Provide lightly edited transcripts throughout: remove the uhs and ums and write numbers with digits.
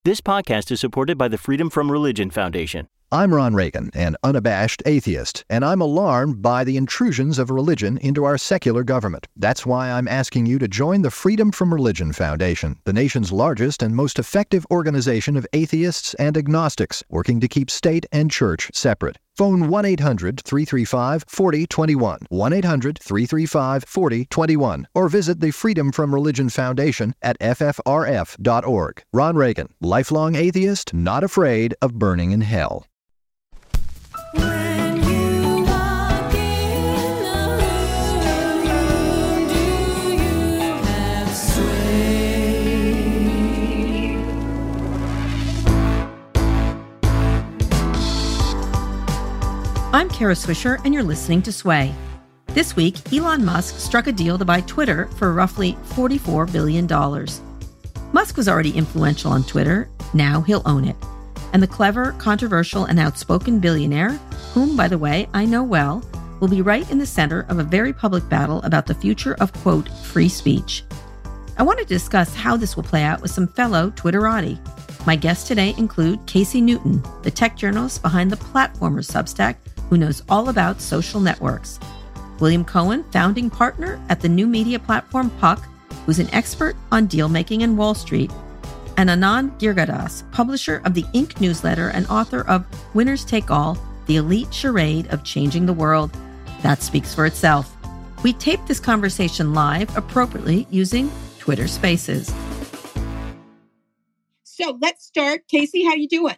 This podcast is supported by the Freedom From Religion Foundation. I'm Ron Reagan, an unabashed atheist, and I'm alarmed by the intrusions of religion into our secular government. That's why I'm asking you to join the Freedom From Religion Foundation, the nation's largest and most effective organization of atheists and agnostics, working to keep state and church separate. Phone 1-800-335-4021, 1-800-335-4021, or visit the Freedom From Religion Foundation at ffrf.org. Ron Reagan, lifelong atheist, not afraid of burning in hell. When you walk in the room, do you have sway? I'm Kara Swisher, and you're listening to Sway. This week, Elon Musk struck a deal to buy Twitter for roughly $44 billion. Musk was already influential on Twitter. Now he'll own it. And the clever, controversial, and outspoken billionaire, whom, by the way, I know well, will be right in the center of a very public battle about the future of, quote, free speech. I want to discuss how this will play out with some fellow Twitterati. My guests today include Casey Newton, the tech journalist behind the Platformer Substack, who knows all about social networks. William Cohen, founding partner at the new media platform Puck, who's an expert on deal-making in Wall Street, and Anand Giridharadas, publisher of the Inc. newsletter and author of Winners Take All, the elite charade of changing the world. That speaks for itself. We taped this conversation live, appropriately using Twitter Spaces. So let's start. Casey, how you doing?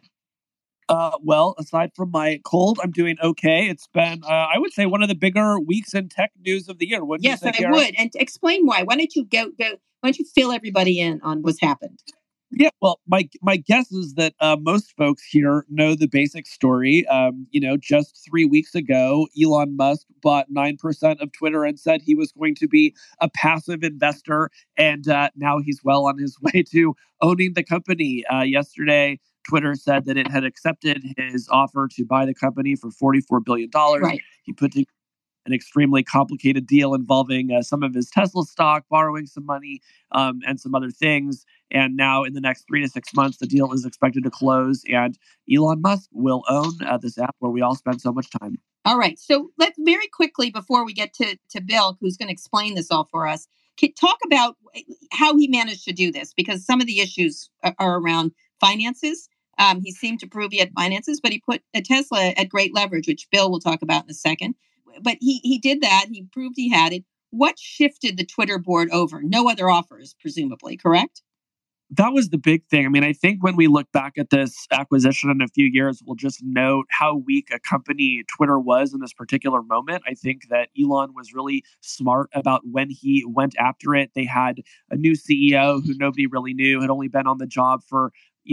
Well, aside from my cold, I'm doing okay. It's been, I would say, one of the bigger weeks in tech news of the year. Wouldn't Yes, you say, I Kara? would. And to explain why. Why don't you go? Why don't you fill everybody in on what's happened? Yeah, well, my guess is that most folks here know the basic story. Just 3 weeks ago, Elon Musk bought 9% of Twitter and said he was going to be a passive investor. And now he's well on his way to owning the company. Yesterday, Twitter said that it had accepted his offer to buy the company for $44 billion. Right. He put together an extremely complicated deal involving some of his Tesla stock, borrowing some money, and some other things. And now in the next 3 to 6 months, the deal is expected to close, and Elon Musk will own this app where we all spend so much time. All right. So let's very quickly, before we get to Bill, who's going to explain this all for us, talk about how he managed to do this, because some of the issues are around finances. He seemed to prove he had finances, but he put a Tesla at great leverage, which Bill will talk about in a second. But he did that. He proved he had it. What shifted the Twitter board over? No other offers, presumably, correct? That was the big thing. I mean, I think when we look back at this acquisition in a few years, we'll just note how weak a company Twitter was in this particular moment. I think that Elon was really smart about when he went after it. They had a new CEO who nobody really knew, had only been on the job for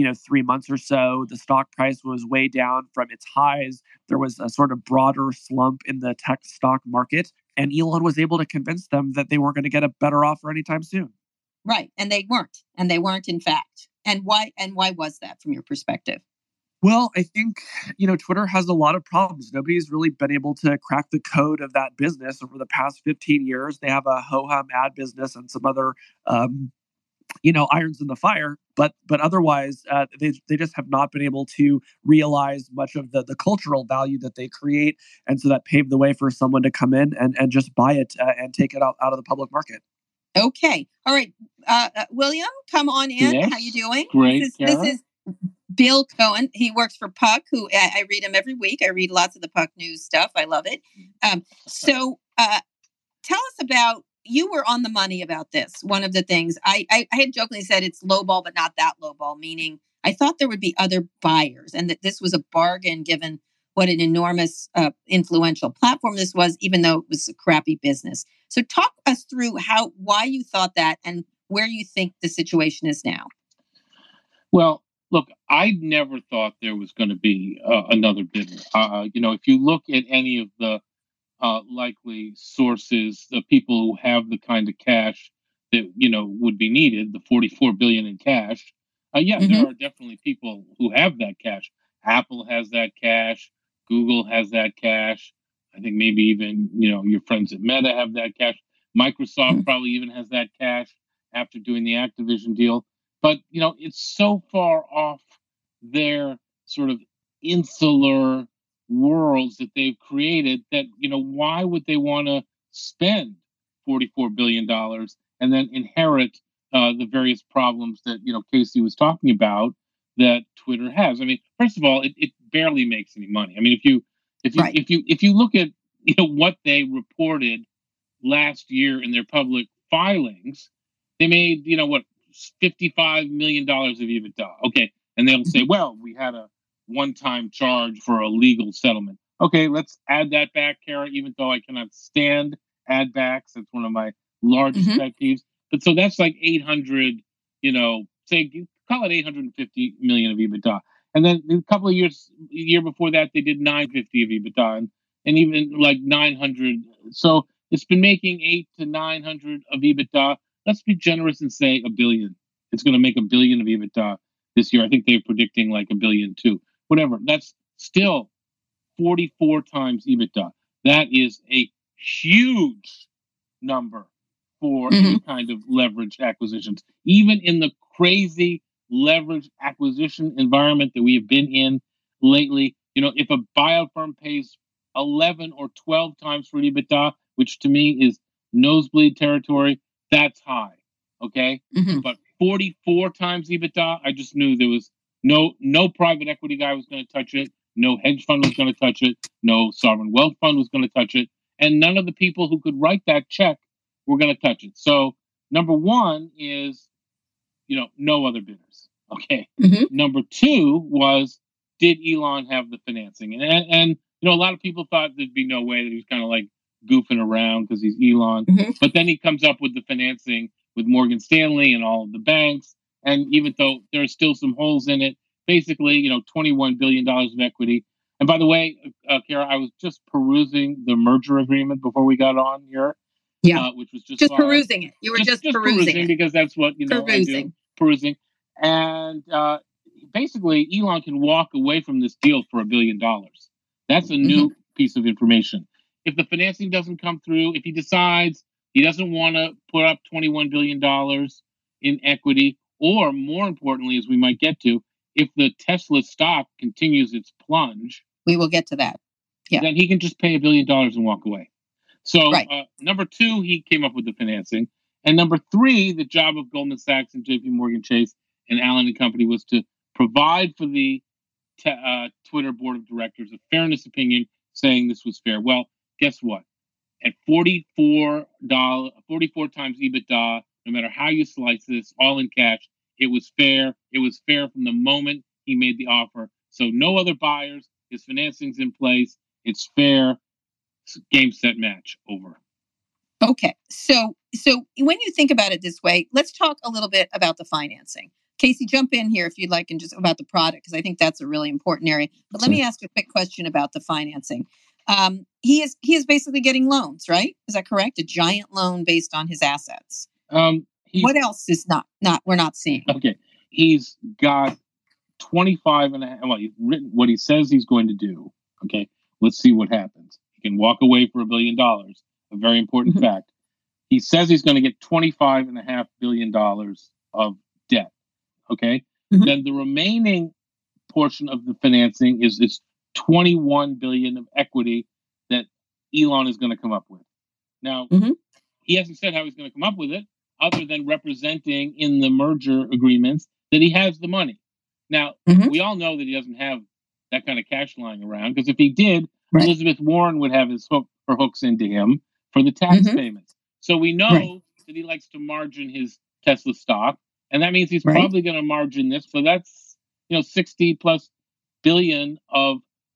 3 months or so. The stock price was way down from its highs. There was a sort of broader slump in the tech stock market. And Elon was able to convince them that they weren't going to get a better offer anytime soon. Right. And they weren't. And they weren't, in fact. And why was that from your perspective? Well, I think, Twitter has a lot of problems. Nobody's really been able to crack the code of that business over the past 15 years. They have a ho-hum ad business and some other irons in the fire, but otherwise, they just have not been able to realize much of the cultural value that they create, and so that paved the way for someone to come in and just buy it and take it out of the public market. Okay, all right, William, come on in. Yes. How you doing? Great, This Kara. is Bill Cohen. He works for Puck, who I read him every week. I read lots of the Puck news stuff. I love it. So tell us about. You were on the money about this. One of the things I had jokingly said it's lowball, but not that lowball, meaning I thought there would be other buyers and that this was a bargain given what an enormous influential platform this was, even though it was a crappy business. So talk us through why you thought that and where you think the situation is now. Well, look, I never thought there was going to be another bidder. If you look at any of the likely sources, the people who have the kind of cash that would be needed, the $44 billion in cash. There are definitely people who have that cash. Apple has that cash. Google has that cash. I think maybe even your friends at Meta have that cash. Microsoft probably even has that cash after doing the Activision deal. But it's so far off their sort of insular worlds that they've created that why would they want to spend $44 billion and then inherit the various problems that Casey was talking about that Twitter has. I mean, first of all, it barely makes any money. I mean, Right. if you look at what they reported last year in their public filings, they made what $55 million of EBITDA. Okay, and they'll say, well, we had a one-time charge for a legal settlement. Okay, let's add that back, Kara. Even though I cannot stand add backs, that's one of my largest pet peeves. But so that's like 800, say call it 850 million of EBITDA. And then a couple of years, a year before that, they did 950 of EBITDA, and even like 900. So it's been making 800 to 900 of EBITDA. Let's be generous and say $1 billion. It's going to make $1 billion of EBITDA this year. I think they're predicting like $1 billion too. Whatever. That's still 44 times EBITDA. That is a huge number for any kind of leveraged acquisitions. Even in the crazy leveraged acquisition environment that we have been in lately, if a buyout firm pays 11 or 12 times for EBITDA, which to me is nosebleed territory, that's high. Okay. But 44 times EBITDA, I just knew there was no private equity guy was going to touch it. No hedge fund was going to touch it. No sovereign wealth fund was going to touch it. And none of the people who could write that check were going to touch it. So number one is, no other bidders. Okay. Number two was, did Elon have the financing? And a lot of people thought there'd be no way, that he was kind of like goofing around because he's Elon. But then he comes up with the financing with Morgan Stanley and all of the banks. And even though there are still some holes in it, basically, $21 billion of equity. And by the way, Kara, I was just perusing the merger agreement before we got on here. Yeah. Which was just Just filed. perusing it. You were just perusing it. Because that's what I do. Perusing. And basically, Elon can walk away from this deal for $1 billion. That's a new piece of information. If the financing doesn't come through, if he decides he doesn't want to put up $21 billion in equity, or more importantly, as we might get to, if the Tesla stock continues its plunge, we will get to that. Yeah. Then he can just pay $1 billion and walk away. So Right. Number two, he came up with the financing. And number three, the job of Goldman Sachs and JP Morgan Chase and Allen and Company was to provide for the Twitter board of directors a fairness opinion saying this was fair. Well, guess what? At $44 times EBITDA, no matter how you slice this, all in cash, it was fair. It was fair from the moment he made the offer. So no other buyers. His financing's in place. It's fair. Game, set, match. Over. Okay. So when you think about it this way, let's talk a little bit about the financing. Casey, jump in here if you'd like, and just about the product, because I think that's a really important area. But let me ask you a quick question about the financing. He is basically getting loans, right? Is that correct? A giant loan based on his assets. What else is not we're not seeing? Okay. He's got 25 and a half. Well, he's written what he says he's going to do. Okay. Let's see what happens. He can walk away for $1 billion. A very important fact. He says he's going to get $25.5 billion of debt. Okay. Then the remaining portion of the financing is this $21 billion of equity that Elon is going to come up with. Now, he hasn't said how he's going to come up with it, other than representing in the merger agreements that he has the money. Now, we all know that he doesn't have that kind of cash lying around, because if he did, Right. Elizabeth Warren would have her hooks into him for the tax payments. So we know that he likes to margin his Tesla stock, and that means he's probably going to margin this. So that's 60 plus billion of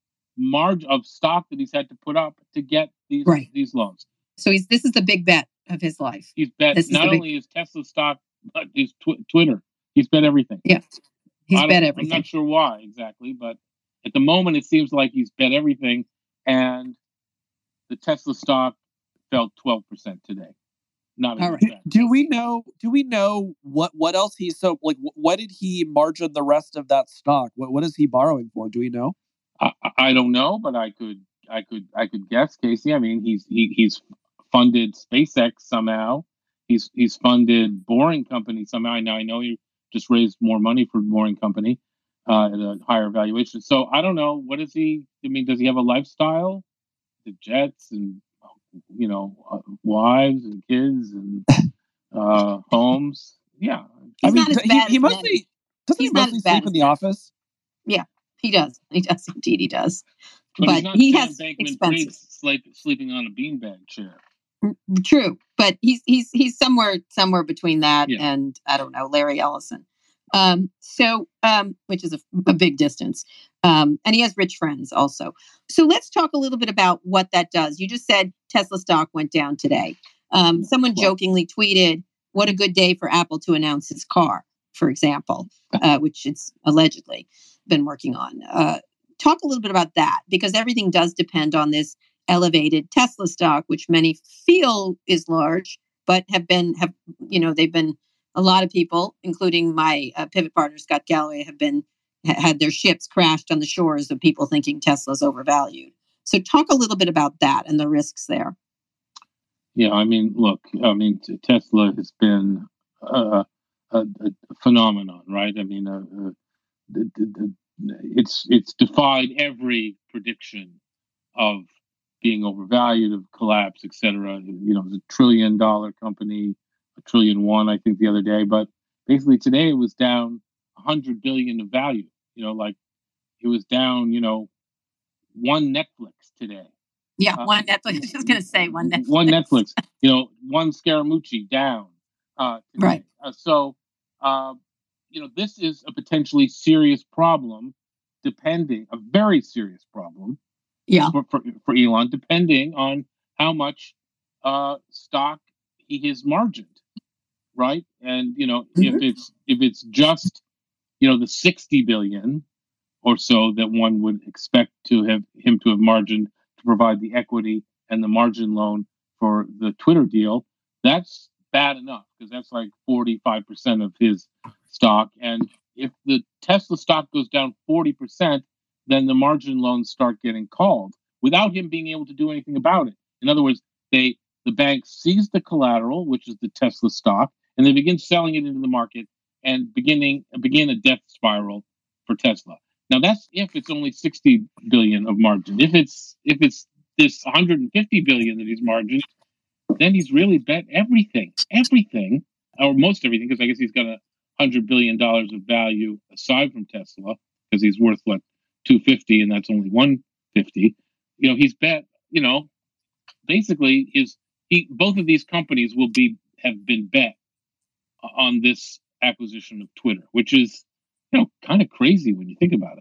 stock that he's had to put up to get these loans. So this is the big bet of his life. He's bet not only his Tesla stock, but his Twitter. He's bet everything. Yeah, he's bet everything. I'm not sure why exactly, but at the moment it seems like he's bet everything, and the Tesla stock fell 12% today. Not all right. Do we know what else he's what did he margin the rest of that stock? What is he borrowing for? Do we know? I don't know, but I could guess, Casey. I mean, he's funded SpaceX somehow. He's funded Boring Company somehow. Now I know just raised more money for Boring Company at a higher valuation. So I don't know. What is he? I mean, does he have a lifestyle? The jets and wives and kids and homes. Yeah, He's not as bad he as mostly many. doesn't he He's not mostly as bad sleep as in the many. office. Yeah, he does. He does. Indeed, he does. but he's not he Sam has Bankman-Fried expenses. sleeping on a beanbag chair. True, but he's somewhere between that Yeah. and I don't know, Larry Ellison. Which is a big distance. And he has rich friends also. So let's talk a little bit about what that does. You just said Tesla stock went down today. Someone jokingly tweeted, "What a good day for Apple to announce its car," for example, which it's allegedly been working on. Talk a little bit about that, because everything does depend on this elevated Tesla stock, which many feel is large, but they've been a lot of people, including my pivot partner Scott Galloway, had their ships crashed on the shores of people thinking Tesla's overvalued. So talk a little bit about that and the risks there. Yeah, I mean, look, Tesla has been a phenomenon, right? I mean, it's defied every prediction of being overvalued, of collapse, etc. It's $1 trillion company, $1.1 trillion, I think, the other day, but basically today it was down 100 billion of value. It was down, one Netflix today. Yeah, one Netflix. I was just going to say one Netflix. One Netflix. One Scaramucci down. Today. Right. This is a potentially serious problem, a very serious problem. Yeah. For Elon, depending on how much stock he has margined, right? And if it's just the 60 billion or so that one would expect to have margined to provide the equity and the margin loan for the Twitter deal, that's bad enough, because that's like 45% of his stock. And if the Tesla stock goes down 40%, then the margin loans start getting called without him being able to do anything about it. In other words, the bank seize the collateral, which is the Tesla stock, and they begin selling it into the market and begin a death spiral for Tesla. Now that's if it's only 60 billion of margin. If it's this 150 billion that he's margined, then he's really bet everything, or most everything, because I guess he's got $100 billion of value aside from Tesla, because he's worth 250, and that's only 150. He's bet. Basically, both of these companies have been bet on this acquisition of Twitter, which is kind of crazy when you think about it.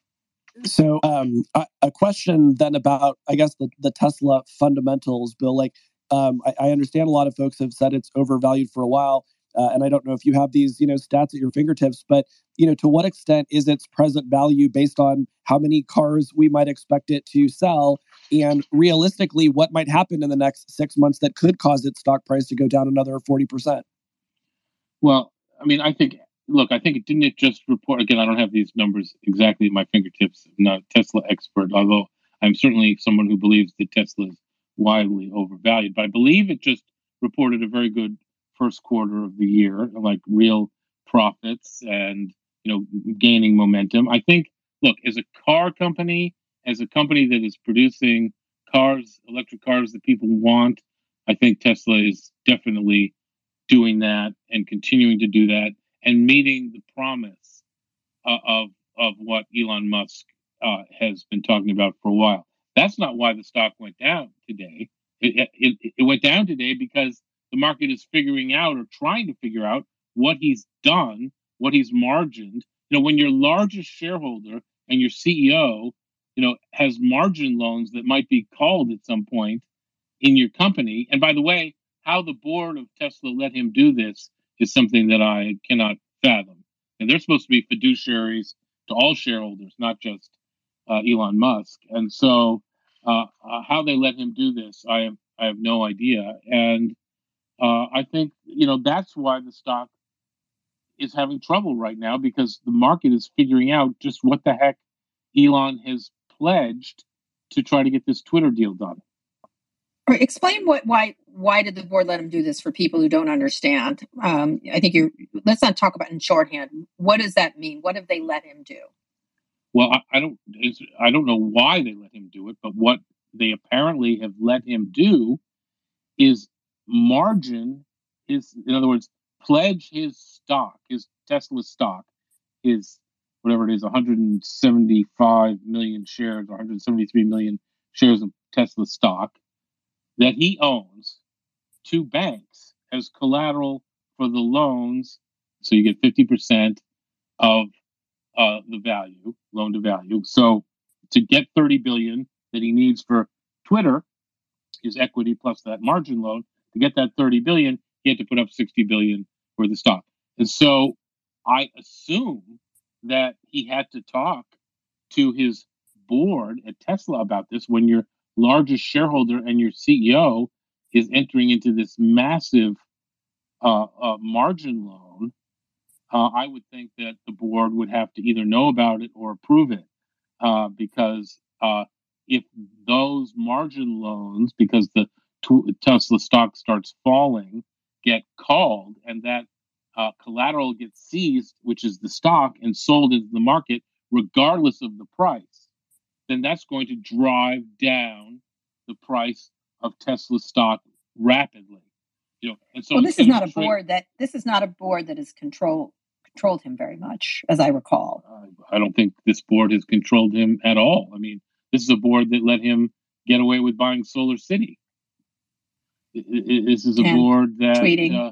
So a question then about, I guess, the Tesla fundamentals, Bill. I understand a lot of folks have said it's overvalued for a while, and I don't know if you have these stats at your fingertips, but to what extent is its present value based on how many cars we might expect it to sell, and realistically what might happen in the next 6 months that could cause its stock price to go down another 40%? Well, I think it didn't just report, again, I don't have these numbers exactly at my fingertips. I'm not a Tesla expert, although I'm certainly someone who believes that Tesla is widely overvalued. But I believe it just reported a very good first quarter of the year, like real profits and, gaining momentum. I think, look, as a car company, as a company that is producing cars, electric cars that people want, I think Tesla is definitely doing that and continuing to do that and meeting the promise of what Elon Musk has been talking about for a while. That's not why the stock went down today. It went down today because the market is figuring out, or trying to figure out, what he's done, what he's margined. When your largest shareholder and your CEO, has margin loans that might be called at some point in your company. And by the way, how the board of Tesla let him do this is something that I cannot fathom. And they're supposed to be fiduciaries to all shareholders, not just Elon Musk. And so how they let him do this, I have no idea. And I think, that's why the stock is having trouble right now, because the market is figuring out just what the heck Elon has pledged to try to get this Twitter deal done. Or explain why did the board let him do this for people who don't understand? I think let's not talk about in shorthand. What does that mean? What have they let him do? Well, I don't know why they let him do it, but what they apparently have let him do is margin in other words, pledge his stock, his Tesla stock, his whatever it is, 175 million shares or 173 million shares of Tesla stock that he owns to banks as collateral for the loans. So you get 50% of the value, loan to value. So to get 30 billion that he needs for Twitter, his equity plus that margin loan, to get that 30 billion, he had to put up 60 billion worth of stock. And so I assume that he had to talk to his board at Tesla about this when your largest shareholder and your CEO is entering into this massive margin loan. I would think that the board would have to either know about it or approve it, because if those margin loans, because the Tesla stock starts falling, get called and that collateral gets seized, which is the stock, and sold into the market regardless of the price, then that's going to drive down the price of Tesla stock rapidly. And so this is not a board that has controlled him very much, as I recall. I don't think this board has controlled him at all. I mean, this is a board that let him get away with buying Solar City. This is a board that tweeting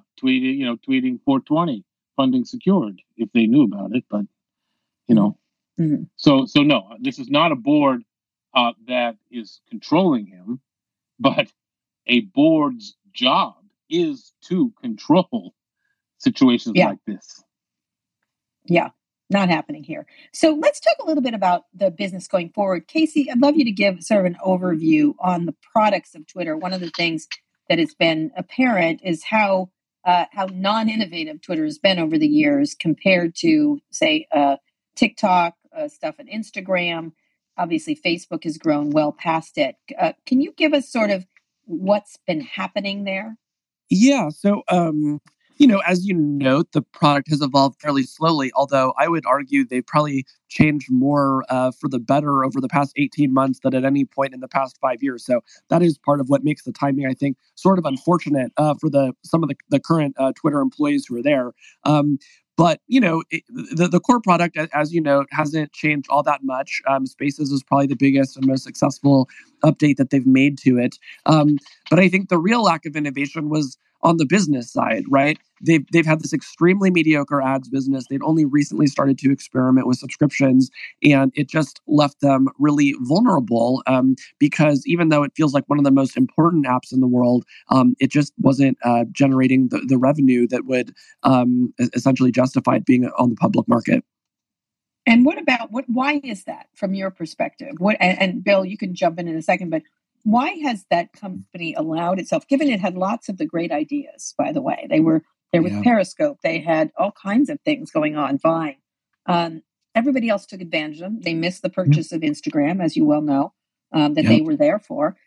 420, funding secured, if they knew about it. But Mm-hmm. So no, this is not a board that is controlling him, but a board's job is to control situations like this. Yeah, not happening here. So let's talk a little bit about the business going forward. Casey, I'd love you to give sort of an overview on the products of Twitter. One of the things that has been apparent is how non-innovative Twitter has been over the years compared to, say, TikTok stuff and Instagram. Obviously, Facebook has grown well past it. Can you give us sort of what's been happening there? Yeah. So, as you note, the product has evolved fairly slowly, although I would argue they've probably changed more for the better over the past 18 months than at any point in the past 5 years. So that is part of what makes the timing, I think, sort of unfortunate for some of the current Twitter employees who are there. But, the core product, as you note, hasn't changed all that much. Spaces is probably the biggest and most successful update that they've made to it. But I think the real lack of innovation was on the business side, right? They've had this extremely mediocre ads business. They've only recently started to experiment with subscriptions, and it just left them really vulnerable because even though it feels like one of the most important apps in the world, it just wasn't generating the revenue that would essentially justify it being on the public market. And why is that from your perspective? And Bill, you can jump in a second, but why has that company allowed itself, given it had lots of the great ideas, by the way, they were there with Periscope, they had all kinds of things going on, Vine. Everybody else took advantage of them. They missed the purchase of Instagram, as you well know, that they were there for,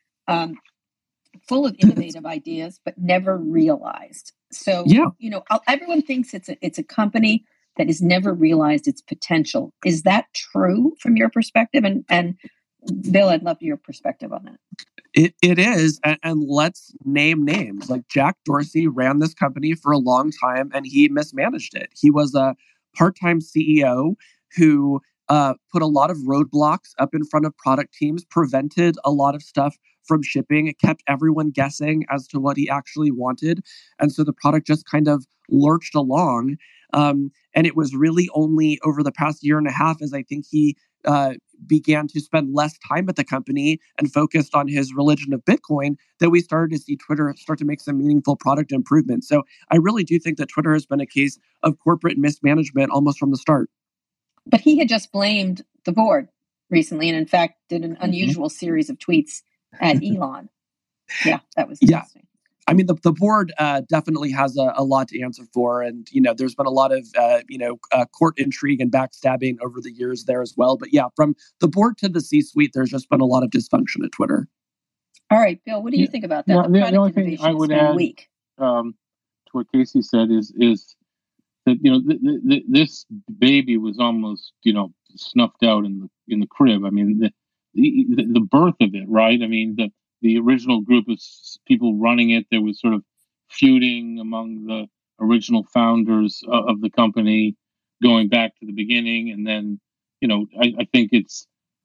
full of innovative ideas, but never realized. So, everyone thinks it's a company that has never realized its potential. Is that true from your perspective? And Bill, I'd love your perspective on that. It is, and let's name names. Like Jack Dorsey ran this company for a long time, and he mismanaged it. He was a part-time CEO who put a lot of roadblocks up in front of product teams, prevented a lot of stuff from shipping. It kept everyone guessing as to what he actually wanted, and so the product just kind of lurched along. And it was really only over the past year and a half, as I think he began to spend less time at the company and focused on his religion of Bitcoin, that we started to see Twitter start to make some meaningful product improvements. So I really do think that Twitter has been a case of corporate mismanagement almost from the start. But he had just blamed the board recently, and in fact did an unusual series of tweets at Elon. Yeah, that was interesting. I mean, the board definitely has a lot to answer for. And, there's been a lot of, court intrigue and backstabbing over the years there as well. But yeah, from the board to the C-suite, there's just been a lot of dysfunction at Twitter. All right, Bill, what do you think about that? Yeah, The the product only thing innovation I has would been add weak. to what Casey said is that this baby was almost snuffed out in the crib. I mean the birth of it, right? I mean the original group of people running it, there was sort of feuding among the original founders of the company, going back to the beginning, and then I think it's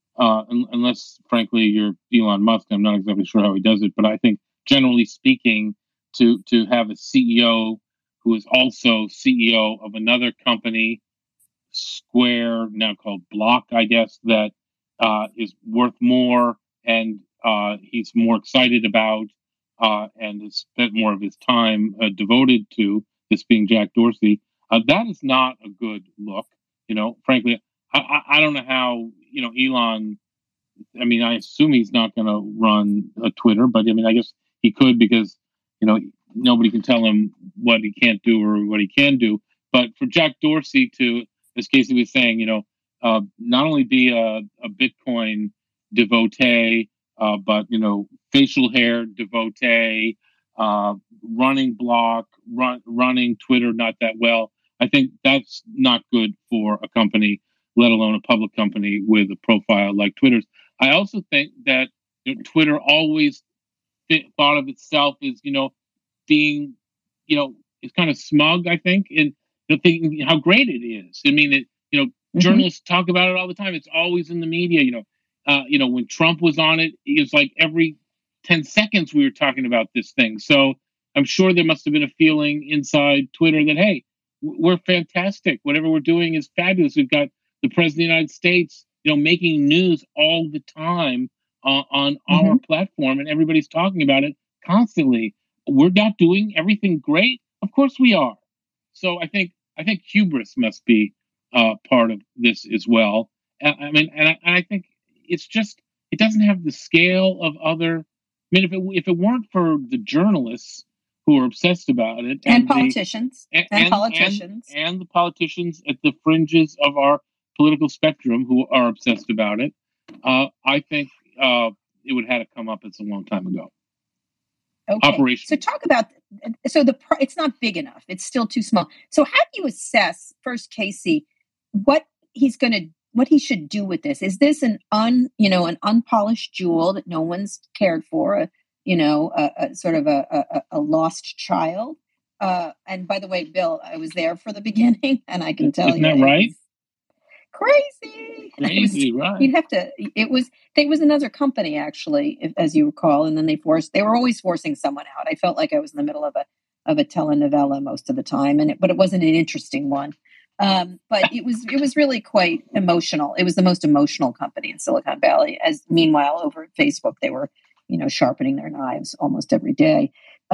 unless frankly you're Elon Musk, I'm not exactly sure how he does it, but I think generally speaking, to have a CEO who is also CEO of another company, Square, now called Block, I guess, that is worth more and he's more excited about and has spent more of his time devoted to, this being Jack Dorsey. That is not a good look. Frankly, I don't know how, Elon, I mean, I assume he's not going to run a Twitter, but I mean, I guess he could because, nobody can tell him what he can't do or what he can do. But for Jack Dorsey to, as Casey was saying, not only be a Bitcoin devotee, but, facial hair devotee, running Block, running Twitter not that well. I think that's not good for a company, let alone a public company with a profile like Twitter's. I also think that Twitter always thought of itself as, being, it's kind of smug, I think, and thinking how great it is. I mean, journalists talk about it all the time. It's always in the media. When Trump was on it, it was like every 10 seconds we were talking about this thing. So I'm sure there must have been a feeling inside Twitter that, hey, we're fantastic. Whatever we're doing is fabulous. We've got the president of the United States, making news all the time on our platform, and everybody's talking about it constantly. We're not doing everything great. Of course we are. So I think hubris must be part of this as well. I mean, and I think it's just, it doesn't have the scale of other. I mean, if it weren't for the journalists who are obsessed about it, And politicians. And the politicians at the fringes of our political spectrum who are obsessed about it, I think it would have had to come up. It's a long time ago. Okay. Operation. So talk about, it's not big enough. It's still too small. So how do you assess, first, Casey, what he should do with this? Is this an unpolished jewel that no one's cared for, a sort of a lost child? And by the way, Bill, I was there for the beginning, and I can tell Isn't that right? Crazy, right? You'd have to. It was another company actually, as you recall, and then they were always forcing someone out. I felt like I was in the middle of a telenovela most of the time, but it wasn't an interesting one. But it was really quite emotional. It was the most emotional company in Silicon Valley. As meanwhile, over at Facebook, they were sharpening their knives almost every day.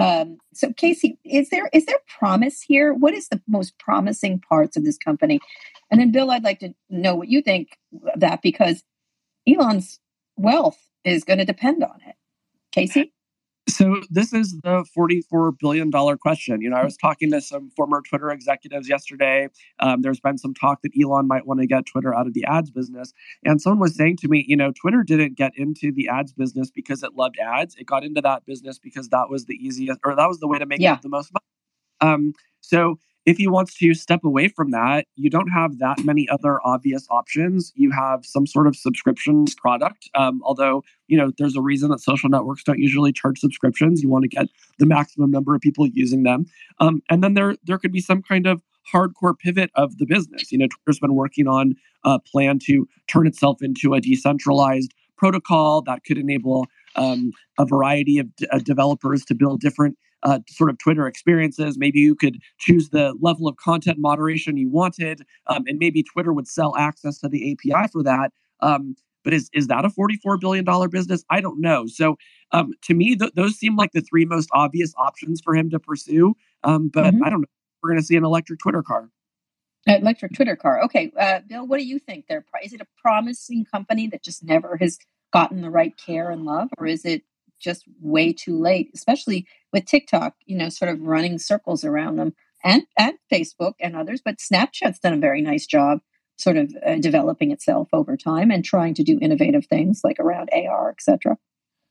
So Casey, is there promise here? What is the most promising parts of this company? And then Bill, I'd like to know what you think of that, because Elon's wealth is going to depend on it. Casey? So this is the $44 billion question. I was talking to some former Twitter executives yesterday. There's been some talk that Elon might want to get Twitter out of the ads business. And someone was saying to me, Twitter didn't get into the ads business because it loved ads. It got into that business because that was the easiest, or that was the way to make the most money. So if he wants to step away from that, you don't have that many other obvious options. You have some sort of subscription product, although, there's a reason that social networks don't usually charge subscriptions. You want to get the maximum number of people using them. And then there could be some kind of hardcore pivot of the business. Twitter's been working on a plan to turn itself into a decentralized protocol that could enable a variety of developers to build different sort of Twitter experiences. Maybe you could choose the level of content moderation you wanted, and maybe Twitter would sell access to the API for that. But is that a $44 billion business? I don't know. So to me, those seem like the three most obvious options for him to pursue. But I don't know. We're going to see an electric Twitter car. Electric Twitter car. Okay. Bill, what do you think? Is it a promising company that just never has gotten the right care and love, or is it just way too late, especially with TikTok, sort of running circles around them, and Facebook and others? But Snapchat's done a very nice job sort of developing itself over time and trying to do innovative things like around AR, etc.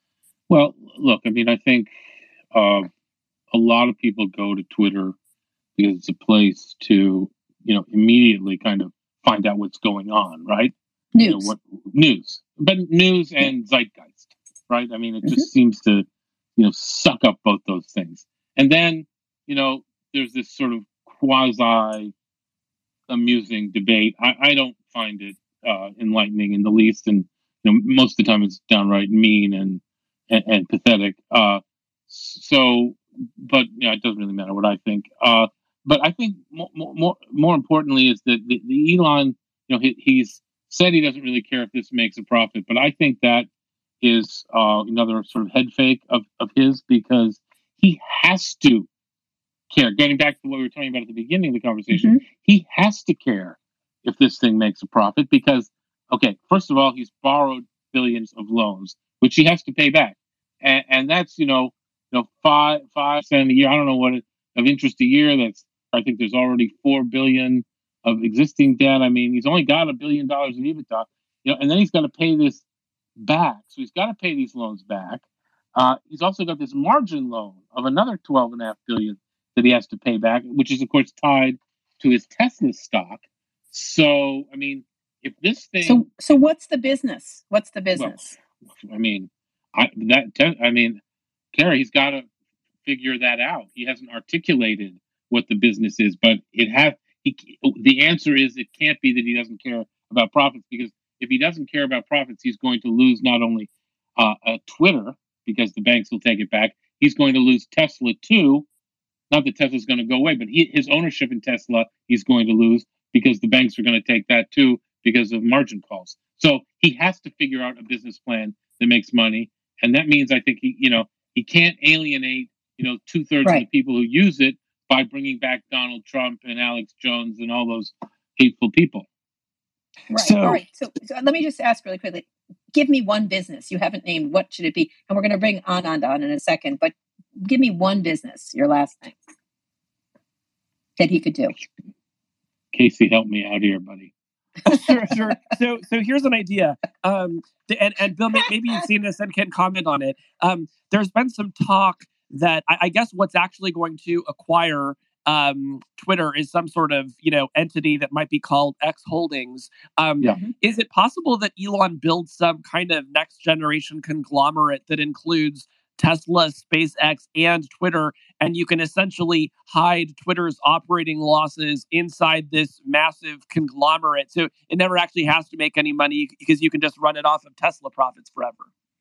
Well, look, I mean, I think a lot of people go to Twitter because it's a place to, immediately kind of find out what's going on, right? News. What news, but news and zeitgeist, right? I mean, it just seems to, suck up both those things. And then, there's this sort of quasi amusing debate. I don't find it enlightening in the least, and most of the time it's downright mean and pathetic. So, but it doesn't really matter what I think. But I think more importantly is that the Elon, he's said he doesn't really care if this makes a profit, but I think that is another sort of head fake of his, because he has to care. Getting back to what we were talking about at the beginning of the conversation, he has to care if this thing makes a profit, because, okay, first of all, he's borrowed billions of loans, which he has to pay back, and that's 5% a year. I don't know what of interest a year. I think there's already $4 billion of existing debt. I mean, he's only got $1 billion in EBITDA, and then he's got to pay this back. So he's got to pay these loans back. He's also got this margin loan of another $12.5 billion that he has to pay back, which is of course tied to his Tesla stock. So, I mean, if this thing, so what's the business? What's the business? Well, I mean, Kara, he's got to figure that out. He hasn't articulated what the business is, but the answer is it can't be that he doesn't care about profits, because if he doesn't care about profits, he's going to lose not only Twitter, because the banks will take it back. He's going to lose Tesla too. Not that Tesla's going to go away, but his ownership in Tesla he's going to lose, because the banks are going to take that too because of margin calls. So he has to figure out a business plan that makes money, and that means I think he can't alienate 2/3 of the people who use it by bringing back Donald Trump and Alex Jones and all those hateful people. Right. All right. So let me just ask really quickly. Give me one business you haven't named. What should it be? And we're going to bring Anand in a second, but give me one business, your last thing, that he could do. Casey, help me out here, buddy. Sure. So here's an idea. And Bill, maybe you've seen this and can comment on it. There's been some talk that I guess what's actually going to acquire Twitter is some sort of entity that might be called X Holdings. Is it possible that Elon builds some kind of next generation conglomerate that includes Tesla, SpaceX, and Twitter, and you can essentially hide Twitter's operating losses inside this massive conglomerate, so it never actually has to make any money because you can just run it off of Tesla profits forever?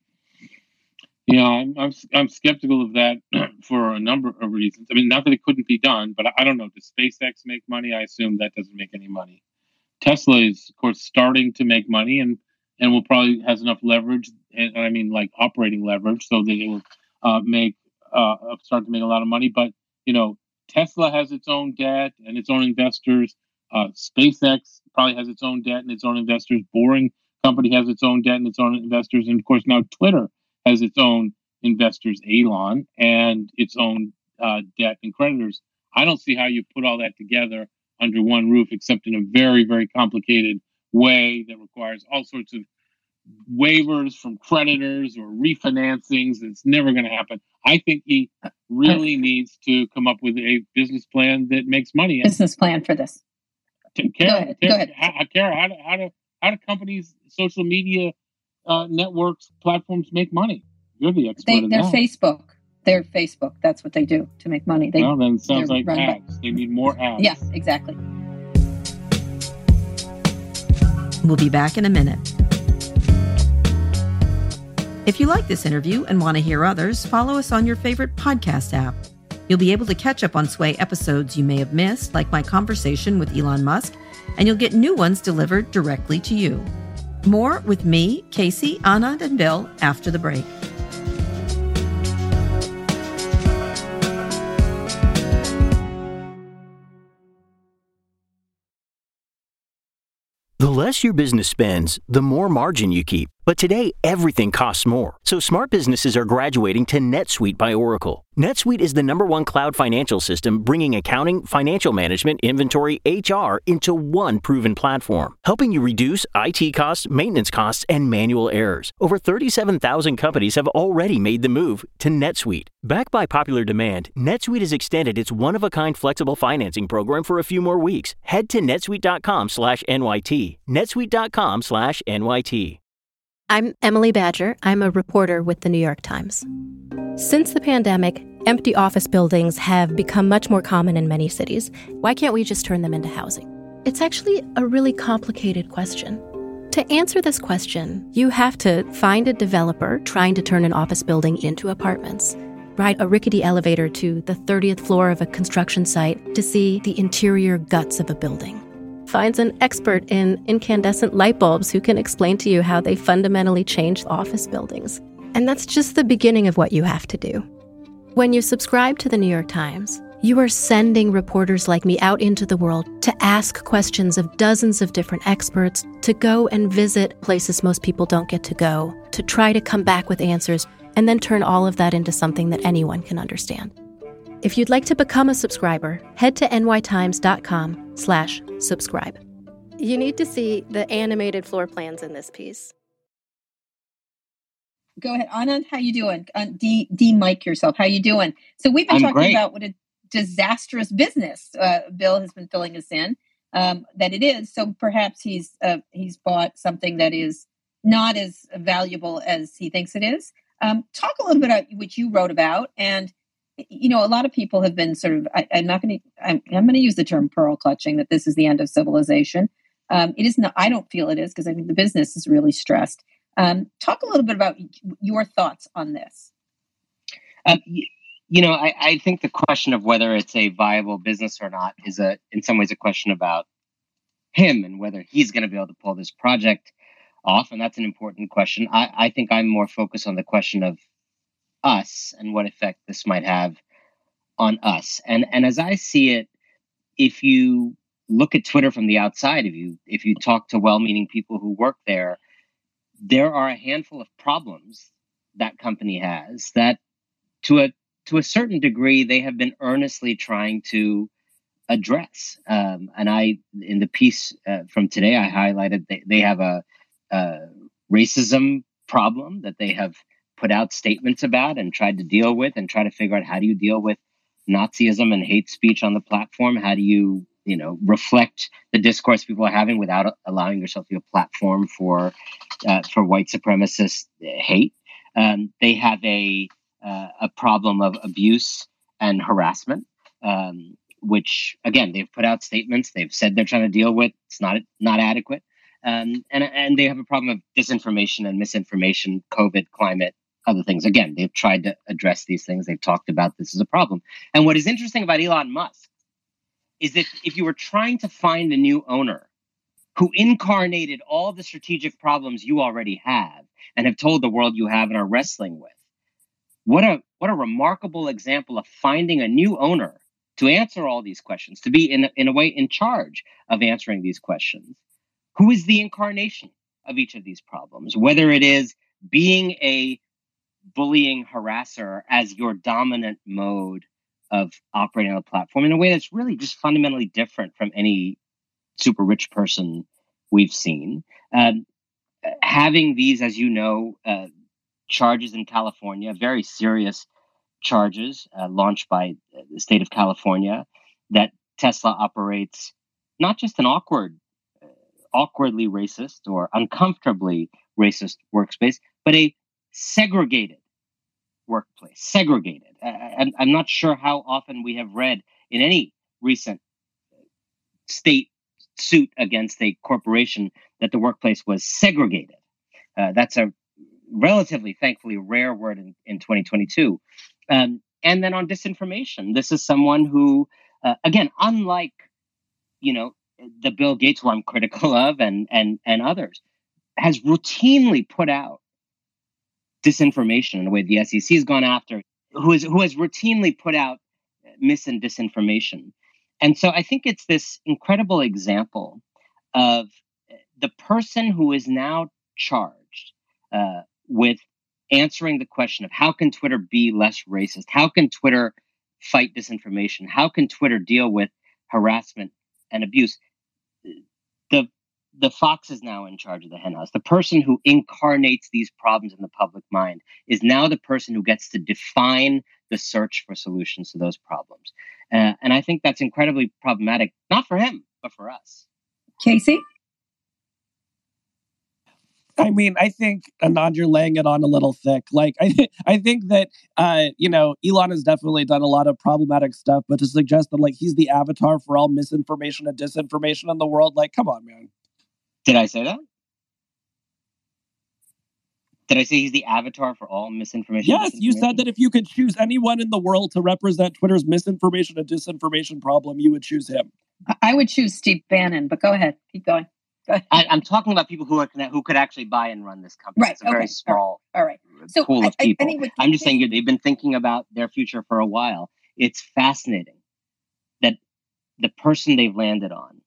Yeah, I'm skeptical of that for a number of reasons. I mean, not that it couldn't be done, but I don't know. Does SpaceX make money? I assume that doesn't make any money. Tesla is, of course, starting to make money and will probably has enough leverage, and I mean like operating leverage, so that it will start to make a lot of money. But Tesla has its own debt and its own investors. SpaceX probably has its own debt and its own investors. Boring Company has its own debt and its own investors, and of course now Twitter has its own investors, Elon, and its own debt and creditors. I don't see how you put all that together under one roof, except in a very, very complicated way that requires all sorts of waivers from creditors or refinancings. It's never going to happen. I think he really needs to come up with a business plan that makes money. Business plan for this. Kara, Go ahead. How do companies, social media networks, platforms make money? You're the expert in They're that. Facebook. They're Facebook. That's what they do to make money. Well, then it sounds like run ads. They need more ads. Yeah, exactly. We'll be back in a minute. If you like this interview and want to hear others, follow us on your favorite podcast app. You'll be able to catch up on Sway episodes you may have missed, like my conversation with Elon Musk, and you'll get new ones delivered directly to you. More with me, Casey, Anand, and Bill after the break. The less your business spends, the more margin you keep. But today, everything costs more. So smart businesses are graduating to NetSuite by Oracle. NetSuite is the #1 cloud financial system, bringing accounting, financial management, inventory, HR into one proven platform, helping you reduce IT costs, maintenance costs, and manual errors. Over 37,000 companies have already made the move to NetSuite. Backed by popular demand, NetSuite has extended its one-of-a-kind flexible financing program for a few more weeks. Head to netsuite.com/NYT. netsuite.com/NYT. I'm Emily Badger. I'm a reporter with the New York Times. Since the pandemic, empty office buildings have become much more common in many cities. Why can't we just turn them into housing? It's actually a really complicated question. To answer this question, you have to find a developer trying to turn an office building into apartments, ride a rickety elevator to the 30th floor of a construction site to see the interior guts of a building. Finds an expert in incandescent light bulbs who can explain to you how they fundamentally change office buildings. And that's just the beginning of what you have to do. When you subscribe to the New York Times, you are sending reporters like me out into the world to ask questions of dozens of different experts, to go and visit places most people don't get to go, to try to come back with answers, and then turn all of that into something that anyone can understand. If you'd like to become a subscriber, head to nytimes.com/subscribe. You need to see the animated floor plans in this piece. Go ahead, Anand. How you doing? De-mic yourself. How you doing? So we've been I'm talking great. about what a disastrous business Bill has been filling us in that it is. So perhaps he's bought something that is not as valuable as he thinks it is. Talk a little bit about what you wrote about, and a lot of people have been sort of. I'm going to use the term pearl clutching, that this is the end of civilization. It is not. I don't feel it is, because I think the business is really stressed. Talk a little bit about your thoughts on this. I think the question of whether it's a viable business or not is in some ways a question about him and whether he's going to be able to pull this project off. And that's an important question. I think I'm more focused on the question of us and what effect this might have on us. And as I see it, if you look at Twitter from the outside, if you talk to well-meaning people who work there are a handful of problems that company has that to a certain degree they have been earnestly trying to address. And in the piece from today, I highlighted they have a racism problem that they have put out statements about and tried to deal with, and try to figure out, how do you deal with Nazism and hate speech on the platform? How do you reflect the discourse people are having without allowing yourself to be a platform for white supremacist hate? They have a problem of abuse and harassment, which again they've put out statements. They've said they're trying to deal with. It's not adequate, and they have a problem of disinformation and misinformation, COVID, climate, other things. Again, they've tried to address these things. They've talked about this as a problem. And what is interesting about Elon Musk is that if you were trying to find a new owner who incarnated all the strategic problems you already have and have told the world you have and are wrestling with, what a remarkable example of finding a new owner to answer all these questions, to be in a way in charge of answering these questions, who is the incarnation of each of these problems, whether it is being a bullying harasser as your dominant mode of operating on a platform in a way that's really just fundamentally different from any super rich person we've seen. Having these, as you know, charges in California, very serious charges launched by the state of California, that Tesla operates not just an awkwardly racist or uncomfortably racist workspace, but a segregated workplace. Segregated. And I'm not sure how often we have read in any recent state suit against a corporation that the workplace was segregated. That's a relatively, thankfully, rare word in 2022. And then on disinformation, this is someone who, again, unlike, the Bill Gates, who I'm critical of, and others, has routinely put out disinformation in a way the SEC has gone after, who has routinely put out mis and disinformation. And so I think it's this incredible example of the person who is now charged with answering the question of how can Twitter be less racist? How can Twitter fight disinformation? How can Twitter deal with harassment and abuse? The fox is now in charge of the henhouse. The person who incarnates these problems in the public mind is now the person who gets to define the search for solutions to those problems. And I think that's incredibly problematic, not for him, but for us. Casey? I mean, I think, Anand, you're laying it on a little thick. Like, I think that, Elon has definitely done a lot of problematic stuff, but to suggest that, like, he's the avatar for all misinformation and disinformation in the world, like, come on, man. Did I say that? Did I say he's the avatar for all misinformation? Yes, you said that if you could choose anyone in the world to represent Twitter's misinformation and disinformation problem, you would choose him. I would choose Steve Bannon, but go ahead. Keep going. Go ahead. I'm talking about people who could actually buy and run this company. Right. It's a very Okay. small All right. So pool of people. anyway, I'm just saying they've been thinking about their future for a while. It's fascinating that the person they've landed on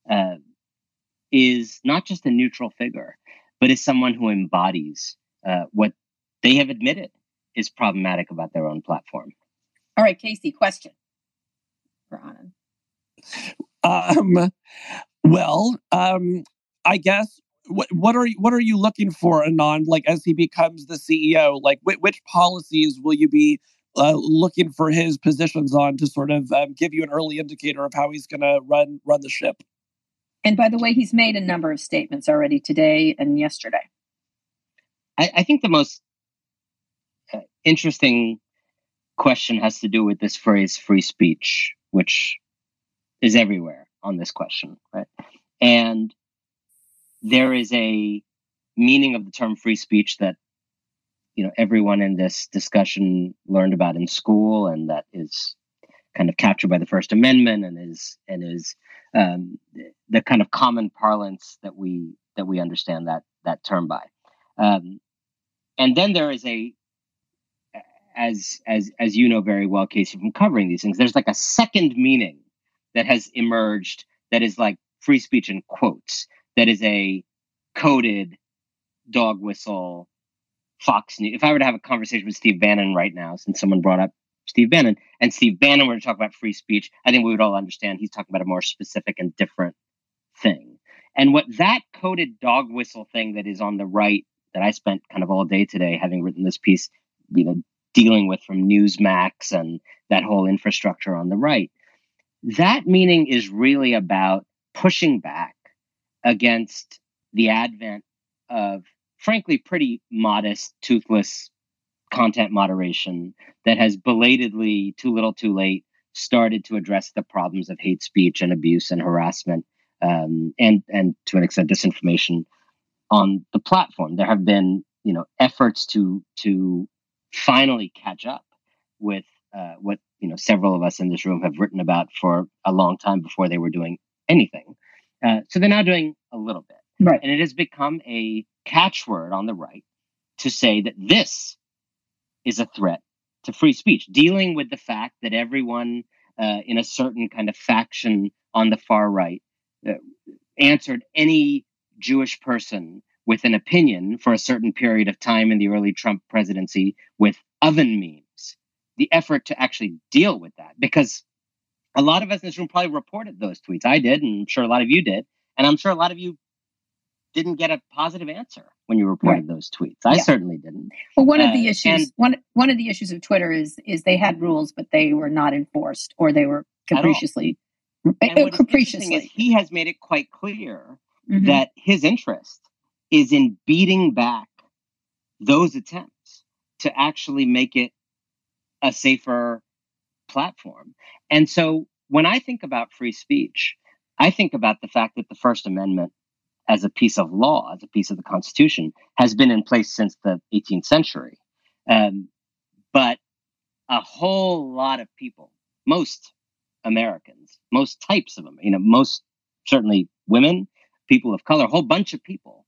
is not just a neutral figure, but is someone who embodies what they have admitted is problematic about their own platform. All right, Casey, question for Anand. I guess what are you looking for, Anand? Like, as he becomes the CEO, like which policies will you be looking for his positions on to sort of give you an early indicator of how he's going to run the ship? And by the way, he's made a number of statements already today and yesterday. I think the most interesting question has to do with this phrase free speech, which is everywhere on this question, right? And there is a meaning of the term free speech that, everyone in this discussion learned about in school, and that is kind of captured by the First Amendment and is the kind of common parlance that we understand that term by. And then there is as you know very well, Casey, from covering these things, there's like a second meaning that has emerged that is like free speech in quotes, that is a coded dog whistle Fox News. If I were to have a conversation with Steve Bannon right now, since someone brought up Steve Bannon, and Steve Bannon were to talk about free speech, I think we would all understand he's talking about a more specific and different thing. And what that coded dog whistle thing that is on the right, that I spent kind of all day today having written this piece, dealing with from Newsmax and that whole infrastructure on the right, that meaning is really about pushing back against the advent of, frankly, pretty modest, toothless content moderation that has belatedly, too little too late, started to address the problems of hate speech and abuse and harassment and to an extent disinformation on the platform. There have been efforts to finally catch up with what several of us in this room have written about for a long time before they were doing anything. So they're now doing a little bit. Right. And it has become a catchword on the right to say that this is a threat to free speech, dealing with the fact that everyone in a certain kind of faction on the far right answered any Jewish person with an opinion for a certain period of time in the early Trump presidency with oven memes. The effort to actually deal with that, because a lot of us in this room probably reported those tweets. I did, and I'm sure a lot of you did. And I'm sure a lot of you didn't get a positive answer when you reported those tweets. I certainly didn't. Well, one of the issues of Twitter is they had rules, but they were not enforced, or they were capriciously. And what's interesting is he has made it quite clear that his interest is in beating back those attempts to actually make it a safer platform. And so when I think about free speech, I think about the fact that the First Amendment as a piece of law, as a piece of the Constitution, has been in place since the 18th century. But a whole lot of people, most Americans, most types of them, most certainly women, people of color, a whole bunch of people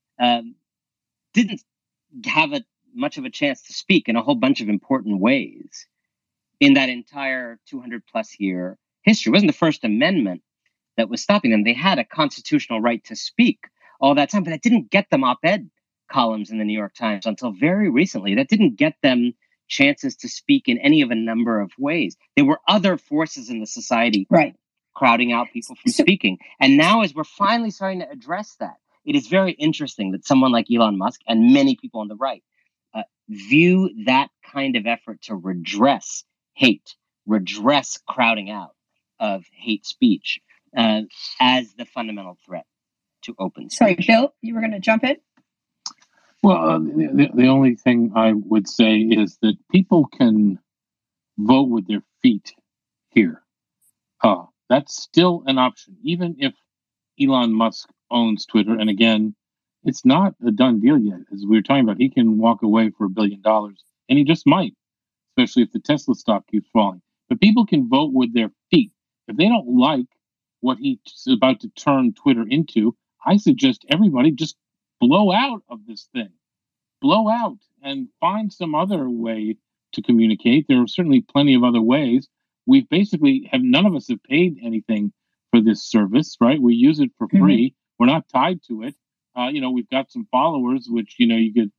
didn't have much of a chance to speak in a whole bunch of important ways in that entire 200 plus year history. It wasn't the First Amendment that was stopping them. They had a constitutional right to speak all that time, but that didn't get them op-ed columns in the New York Times until very recently. That didn't get them chances to speak in any of a number of ways. There were other forces in the society Right. crowding out people from So- speaking. And now, as we're finally starting to address that, it is very interesting that someone like Elon Musk and many people on the right view that kind of effort to redress hate, redress crowding out of hate speech as the fundamental threat to open speech. Sorry, Bill, you were going to jump in? Well, the only thing I would say is that people can vote with their feet here. That's still an option, even if Elon Musk owns Twitter. And again, it's not a done deal yet. As we were talking about, he can walk away for $1 billion, and he just might, especially if the Tesla stock keeps falling. But people can vote with their feet. If they don't like what he's about to turn Twitter into, I suggest everybody just blow out of this thing. Blow out and find some other way to communicate. There are certainly plenty of other ways. We've basically none of us have paid anything for this service, right? We use it for free. We're not tied to it. We've got some followers, which, you could,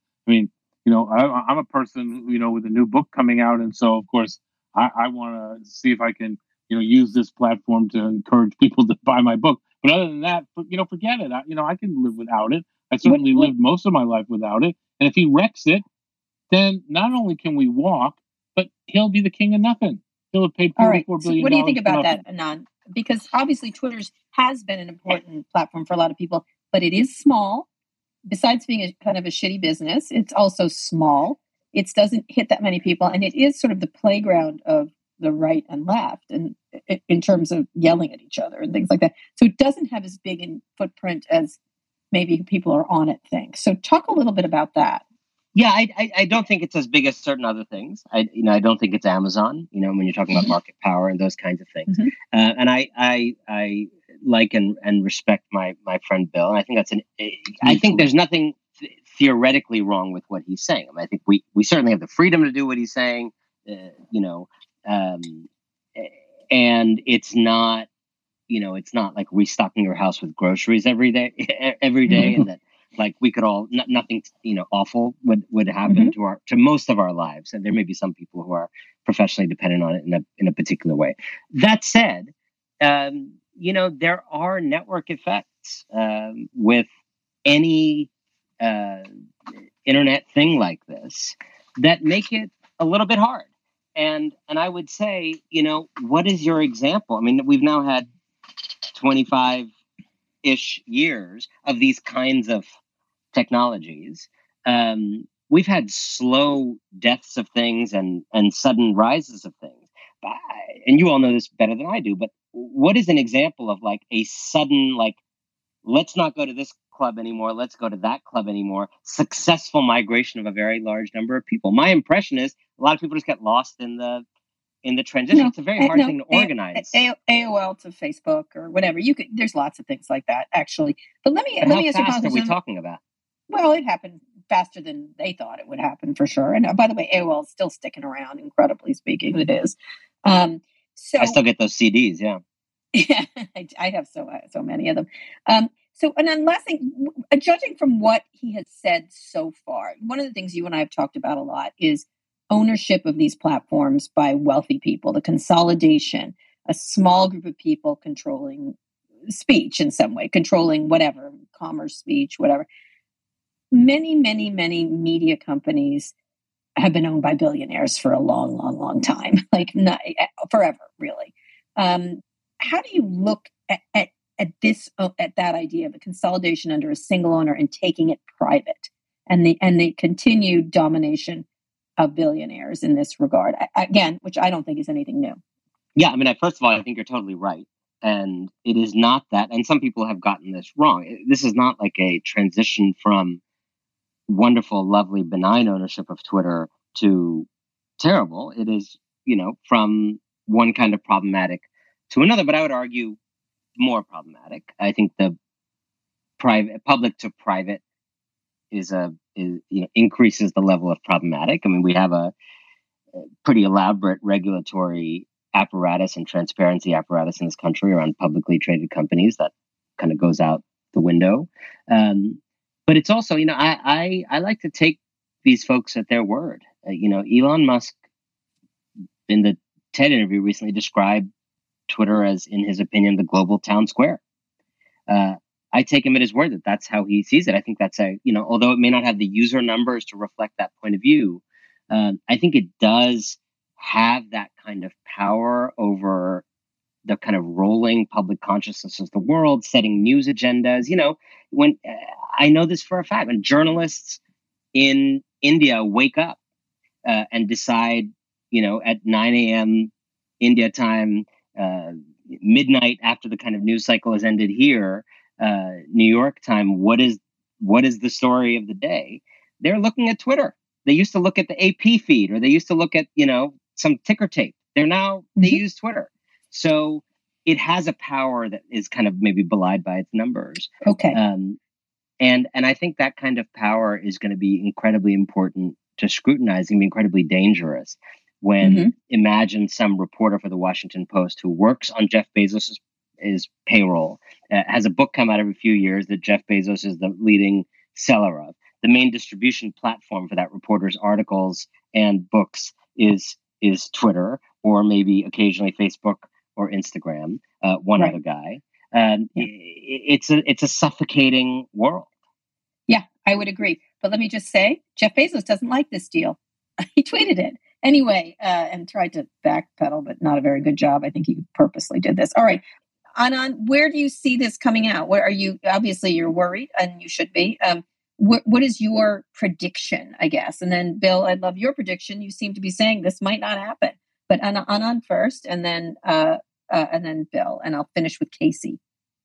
I'm a person, with a new book coming out. And so, of course, I want to see if I can, use this platform to encourage people to buy my book. But other than that, forget it. I can live without it. I certainly lived most of my life without it. And if he wrecks it, then not only can we walk, but he'll be the king of nothing. He'll have paid $44 All right. billion. So what do you think for about nothing. that, Anand? Because obviously Twitter has been an important platform for a lot of people, but it is small. Besides being a kind of a shitty business, it's also small. It doesn't hit that many people, and it is sort of the playground of the right and left, and in terms of yelling at each other and things like that. So it doesn't have as big a footprint as maybe people are on it think. So talk a little bit about that. Yeah, I don't think it's as big as certain other things. I don't think it's Amazon. When you're talking about market power and those kinds of things. And I like and respect my friend Bill. And I think I think there's nothing theoretically wrong with what he's saying. I think we certainly have the freedom to do what he's saying. And it's not like restocking your house with groceries every day, and that. Like we could all, nothing, awful would happen to most of our lives. And there may be some people who are professionally dependent on it in a particular way. That said, there are network effects with any internet thing like this that make it a little bit hard. And I would say, what is your example? I mean, we've now had 25-ish years of these kinds of technologies. We've had slow deaths of things and sudden rises of things. And you all know this better than I do, but what is an example of like a sudden, like, let's not go to this club anymore, let's go to that club anymore, successful migration of a very large number of people? My impression is a lot of people just get lost in the transition. It's a very hard thing to organize. AOL to Facebook or whatever. There's lots of things like that, actually. But let me How ask you a fast are we question. talking about? Well, it happened faster than they thought it would happen, for sure. And by the way, AOL is still sticking around, incredibly speaking. It is. So I still get those CDs. Yeah. Yeah, I have so many of them. And then last thing, judging from what he has said so far, one of the things you and I have talked about a lot is ownership of these platforms by wealthy people, the consolidation, a small group of people controlling speech in some way, controlling whatever, commerce, speech, whatever. Many, many, many media companies have been owned by billionaires for a long, long, long time, like not forever, really. How do you look at that idea of a consolidation under a single owner and taking it private, and the continued domination of billionaires in this regard? Again, which I don't think is anything new. Yeah, I mean, first of all, I think you're totally right. And it is not that, and some people have gotten this wrong. This is not like a transition from wonderful, lovely, benign ownership of Twitter to terrible. It is, from one kind of problematic to another, but I would argue more problematic. I think the public to private increases the level of problematic. I mean, we have a pretty elaborate regulatory apparatus and transparency apparatus in this country around publicly traded companies that kind of goes out the window. But it's also, I like to take these folks at their word. Elon Musk in the TED interview recently described Twitter as, in his opinion, the global town square. I take him at his word that that's how he sees it. I think that's although it may not have the user numbers to reflect that point of view, I think it does have that kind of power over the kind of rolling public consciousness of the world, setting news agendas. When I know this for a fact, when journalists in India wake up and decide, at 9 a.m. India time, midnight after the kind of news cycle has ended here, New York time, what is the story of the day? They're looking at Twitter. They used to look at the AP feed, or they used to look at, some ticker tape. They use Twitter. So it has a power that is kind of maybe belied by its numbers. Okay. And I think that kind of power is going to be incredibly important to scrutinize and be incredibly dangerous when imagine some reporter for the Washington Post who works on Jeff Bezos' payroll, has a book come out every few years that Jeff Bezos is the leading seller of. The main distribution platform for that reporter's articles and books is Twitter, or maybe occasionally Facebook or Instagram, one other guy. It's a suffocating world. Yeah, I would agree. But let me just say, Jeff Bezos doesn't like this deal. He tweeted it anyway and tried to backpedal, but not a very good job. I think he purposely did this. All right. Anand, where do you see this coming out? Where are you? Obviously, you're worried, and you should be. What is your prediction, I guess? And then, Bill, I'd love your prediction. You seem to be saying this might not happen. But Anand first, and then Bill, and I'll finish with Casey.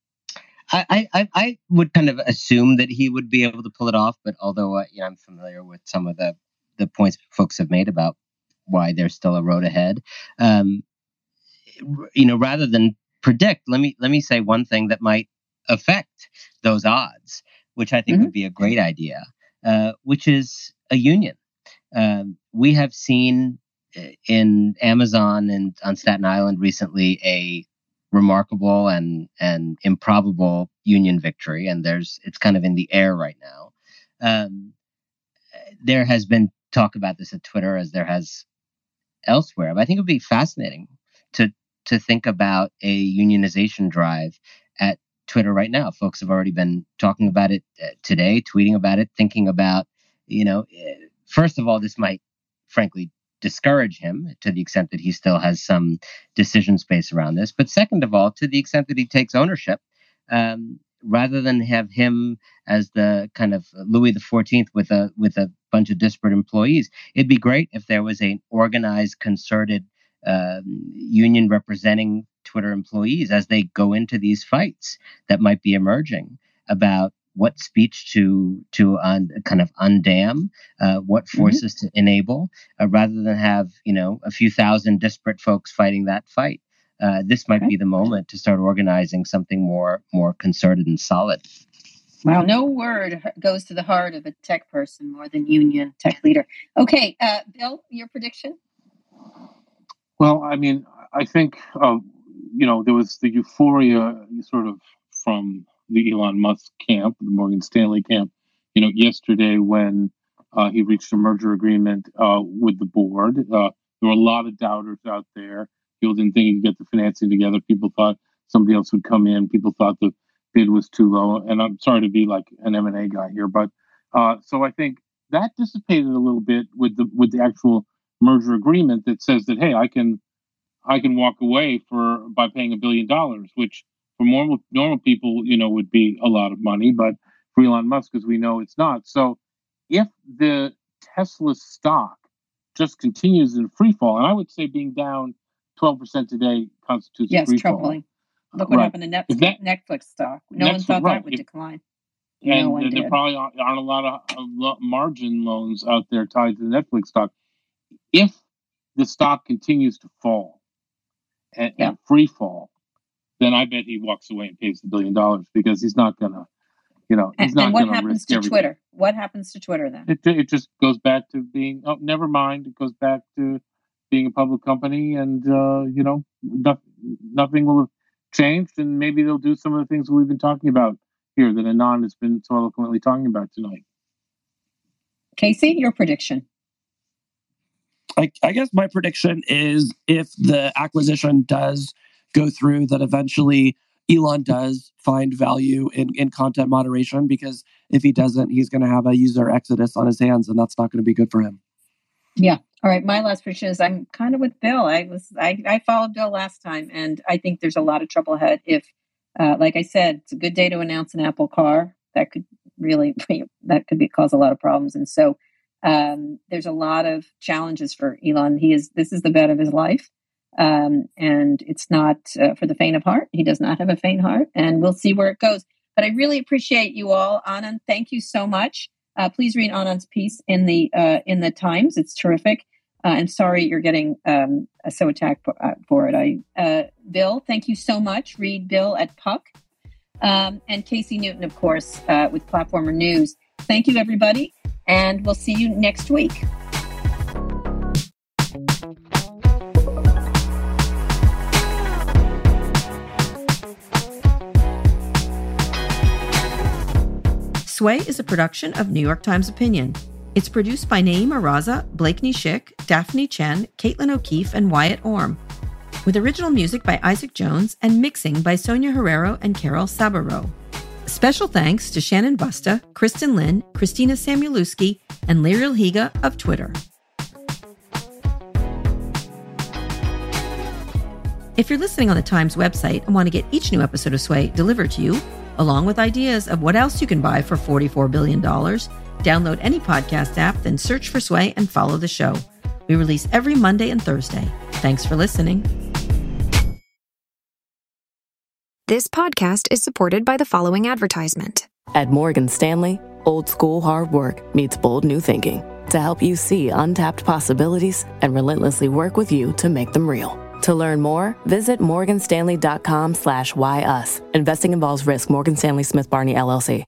I would kind of assume that he would be able to pull it off, but although I'm familiar with some of the points folks have made about why there's still a road ahead, rather than predict, let me say one thing that might affect those odds, which I think would be a great idea, which is a union. We have seen in Amazon and on Staten Island recently a remarkable and improbable union victory, and it's kind of in the air right now. There has been talk about this at Twitter as there has elsewhere, but I think it would be fascinating to think about a unionization drive at Twitter right now. Folks have already been talking about it today, tweeting about it, thinking about, first of all, this might frankly discourage him to the extent that he still has some decision space around this. But second of all, to the extent that he takes ownership, rather than have him as the kind of Louis XIV with a bunch of disparate employees, it'd be great if there was an organized, concerted union representing Twitter employees as they go into these fights that might be emerging about what speech to kind of undam, what forces to enable, rather than have a few thousand disparate folks fighting that fight. This might be the moment to start organizing something more concerted and solid. Wow, no word goes to the heart of a tech person more than union tech leader. Okay, Bill, your prediction? Well, I mean, I think, there was the euphoria sort of from the Elon Musk camp, the Morgan Stanley camp, yesterday when he reached a merger agreement with the board. There were a lot of doubters out there. People didn't think he could get the financing together. People thought somebody else would come in. People thought the bid was too low. And I'm sorry to be like an M&A guy here, but so I think that dissipated a little bit with the actual merger agreement that says that, hey, I can walk away by paying $1 billion, which for normal people, would be a lot of money, but for Elon Musk, as we know, it's not. So if the Tesla stock just continues in free fall, and I would say being down 12% today constitutes a free fall. Yes, troubling. Look what happened to Netflix stock. No one thought that would decline. And there probably aren't a lot of margin loans out there tied to the Netflix stock. If the stock continues to fall and free fall, then I bet he walks away and pays the $1 billion because he's not going to, he's not going to risk everything. And what happens to Twitter? What happens to Twitter then? It just goes back to being, never mind. It goes back to being a public company and, nothing will have changed. And maybe they'll do some of the things we've been talking about, here that Anand has been so eloquently talking about tonight. Casey, your prediction. I guess my prediction is if the acquisition does go through, that eventually Elon does find value in content moderation, because if he doesn't, he's going to have a user exodus on his hands, and that's not going to be good for him. Yeah. All right. My last prediction is I'm kind of with Bill. I followed Bill last time, and I think there's a lot of trouble ahead. If, like I said, it's a good day to announce an Apple car. That could really cause a lot of problems. And so there's a lot of challenges for Elon. This is the bet of his life. And it's not for the faint of heart. He does not have a faint heart, and we'll see where it goes. But I really appreciate you all. Anand, thank you so much. Please read Anand's piece in the Times. It's terrific. And sorry you're getting so attacked for it. Bill, thank you so much. Read Bill at Puck. And Casey Newton, of course, with Platformer News. Thank you, everybody. And we'll see you next week. Sway is a production of New York Times Opinion. It's produced by Naeem Araza, Blakeney Schick, Daphne Chen, Caitlin O'Keefe, and Wyatt Orm, with original music by Isaac Jones and mixing by Sonia Herrero and Carol Sabaro. Special thanks to Shannon Busta, Kristen Lynn, Christina Samuelewski, and Lyriel Higa of Twitter. If you're listening on the Times website and want to get each new episode of Sway delivered to you, along with ideas of what else you can buy for $44 billion, download any podcast app, then search for Sway and follow the show. We release every Monday and Thursday. Thanks for listening. This podcast is supported by the following advertisement. At Morgan Stanley, old school hard work meets bold new thinking to help you see untapped possibilities and relentlessly work with you to make them real. To learn more, visit morganstanley.com/whyus. Investing involves risk. Morgan Stanley Smith Barney, LLC.